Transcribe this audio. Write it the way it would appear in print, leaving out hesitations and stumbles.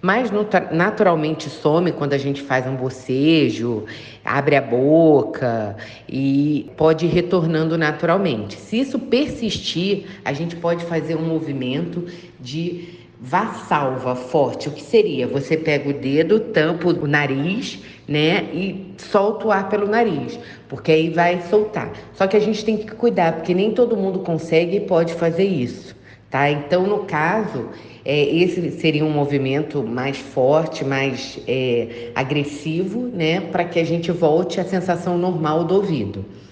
mas naturalmente some quando a gente faz um bocejo, abre a boca e pode ir retornando naturalmente. Se isso persistir, a gente pode fazer um movimento de vassalva forte. O que seria? Você pega o dedo, tampa o nariz, né, e solta o ar pelo nariz, porque aí vai soltar. Só que a gente tem que cuidar, porque nem todo mundo consegue e pode fazer isso, tá? Então, no caso, esse seria um movimento mais forte, mais agressivo, né, para que a gente volte à sensação normal do ouvido.